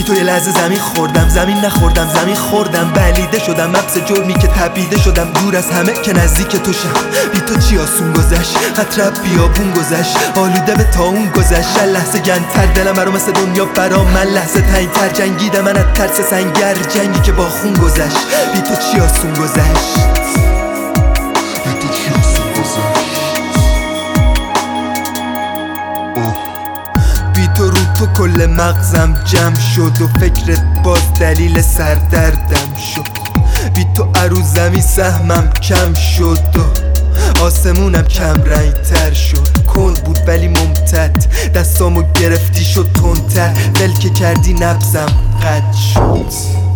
تو یه لحظه زمین خوردم، زمین نخوردم، زمین خوردم. بلیده شدم مبس جرمی که تپیده شدم، دور از همه که نزدیک تو شم. بی تو چی آسون گذشت، خطر بیابون گذشت، آلوده به تاون گذشت. لحظه گندتر دلم برا مثل دنیا برا من، لحظه تنگتر جنگیدم من از ترس سنگر، جنگی که با خون گذشت. بی تو چی آسون گذشت. بی تو رو تو کل مغزم جمع شد و فکرت باز دلیل سردردم شد. بی تو عروزمی سهمم کم شد و آسمونم کم رنگ تر شد. کند بود ولی ممتد، دستامو گرفتی شد تندتر، دل که کردی نبزم قد شد.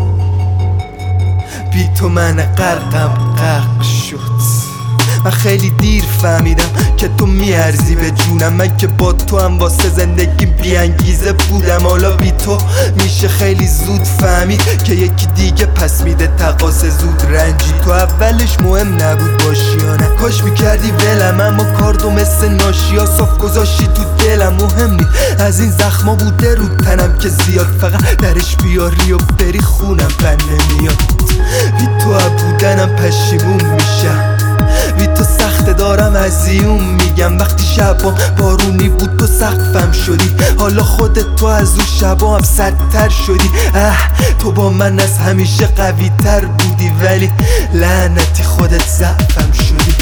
بی تو من غرقم غرق شد. من خیلی دیر فهمیدم که تو میارزی به جونم، من که با تو هم واسه زندگی بیانگیزه بودم. حالا بی تو میشه خیلی زود فهمید که یکی دیگه پس میده تقاص زود رنجی. تو اولش مهم نبود باشی یا نه، کاش میکردی ولم، اما کاردو مثل ناشیا صاف گذاشتی تو دلم. مهم نی از این زخما بوده رو تنم که زیاد، فقط درش بیاری و بری خونم بر نمیاد. بی تو بودنم پشیمون میشم، بی تو سخت دارم هزیون میگم. وقتی شبا بارونی بود تو سقفم شدی، حالا خودت تو از اون شبا هم سدتر شدی. تو با من از همیشه قوی تر بودی، ولی لعنتی خودت ضعفم شدی.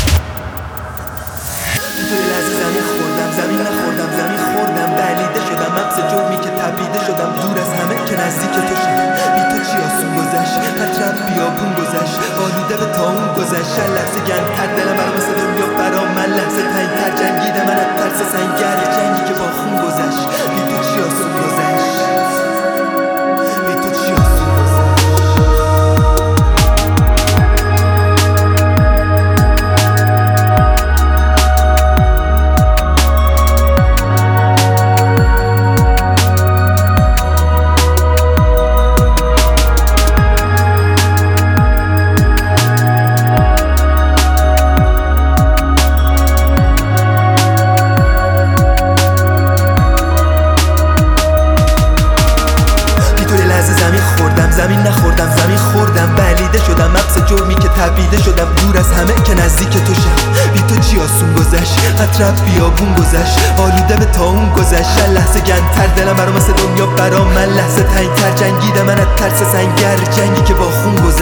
تو یه لحظه زمین خوردم، زمین نخوردم، زمین خوردم. بلیده شدم مبس جرمی که تپیده شدم، دور از همه که نزدیک تو شدم. بی تو چی آسون گذشت، خطر بیابون گذشت، آلوده به تاون گذشت. لحظه گندتر دلم برا مثل دنیا برا من، لحظه تنگتر جنگیدم من از ترس سنگر، جنگی که با خون گذشت. بی تو چی آسون گذشت، بی تو چی آسون گذشت. زمین نخوردم، زمین خوردم. بلیده شدم مبس جرمی که تپیده شدم، دور از همه که نزدیک تو شم. بی تو چی آسون گذشت، خطر بیابون گذشت، آلوده به تاون گذشت. لحظه گندتر دلم برا مثل دنیا برا من، لحظه تنگتر جنگیدم من از ترس سنگر، جنگی که با خون گذشت.